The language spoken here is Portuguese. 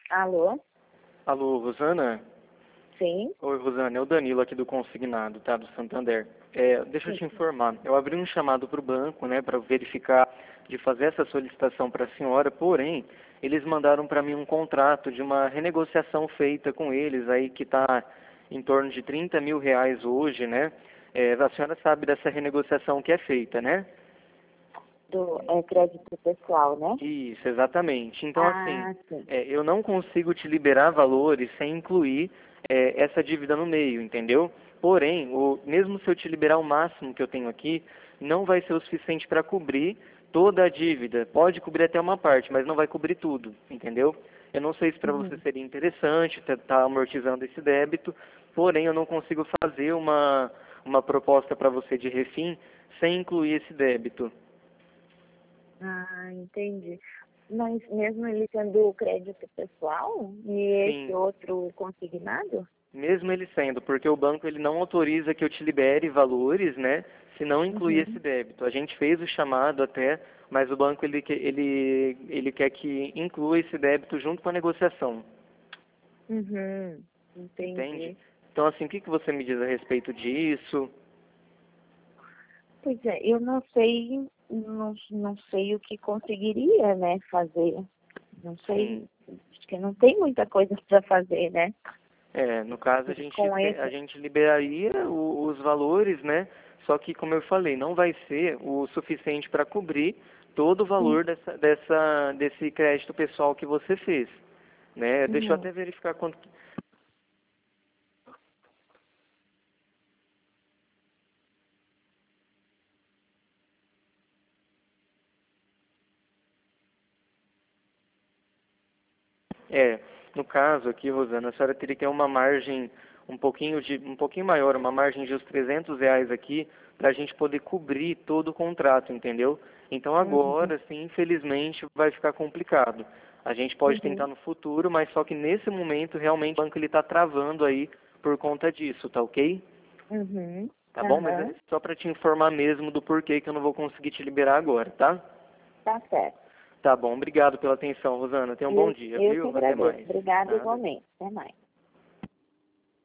Alô? Alô, Rosana? Sim? Oi, Rosana, é o Danilo aqui do Consignado, tá? Do Santander. Deixa eu te informar. Eu abri um chamado para o banco, né, para verificar de fazer essa solicitação para a senhora, porém, eles mandaram para mim um contrato de uma renegociação feita com eles aí que está em torno de R$ 30.000 hoje, né? A senhora sabe dessa renegociação que é feita, né? Do crédito pessoal, né? Isso, exatamente. Então, assim, Sim. eu não consigo te liberar valores sem incluir essa dívida no meio, entendeu? Porém, mesmo se eu te liberar o máximo que eu tenho aqui, não vai ser o suficiente para cobrir toda a dívida. Pode cobrir até uma parte, mas não vai cobrir tudo, entendeu? Eu não sei se para você Uhum. seria interessante estar amortizando esse débito, porém eu não consigo fazer uma proposta para você de refim sem incluir esse débito. Entendi. Mas mesmo ele tendo crédito pessoal e esse Sim. outro consignado? Mesmo ele sendo, porque o banco ele não autoriza que eu te libere valores, né, se não incluir esse Uhum. débito. A gente fez o chamado até, mas o banco ele quer que inclua esse débito junto com a negociação, Uhum. entende? Entendi. Então, assim, o que que você me diz a respeito disso? Pois é, eu não sei o que conseguiria, né, fazer. Não Sim. sei, acho que não tem muita coisa para fazer, né? No caso Com a esse. gente liberaria os valores, né? Só que, como eu falei, não vai ser o suficiente para cobrir todo o valor desse crédito pessoal que você fez, né? Deixa eu Uhum. até verificar quanto. No caso aqui, Rosana, a senhora teria que ter uma margem um pouquinho maior, uma margem de uns R$ 300 aqui, para a gente poder cobrir todo o contrato, entendeu? Então Uhum. agora, sim, infelizmente, vai ficar complicado. A gente pode tentar Uhum. no futuro, mas só que nesse momento, realmente, o banco ele está travando aí por conta disso, tá ok? Uhum. Tá bom? Mas é Aham. só para te informar mesmo do porquê que eu não vou conseguir te liberar agora, tá? Tá certo. Tá bom, obrigado pela atenção, Rosana. Tenha um bom dia, Eu que viu? Até agradeço. mais. Obrigada Nada. igualmente. Até mais.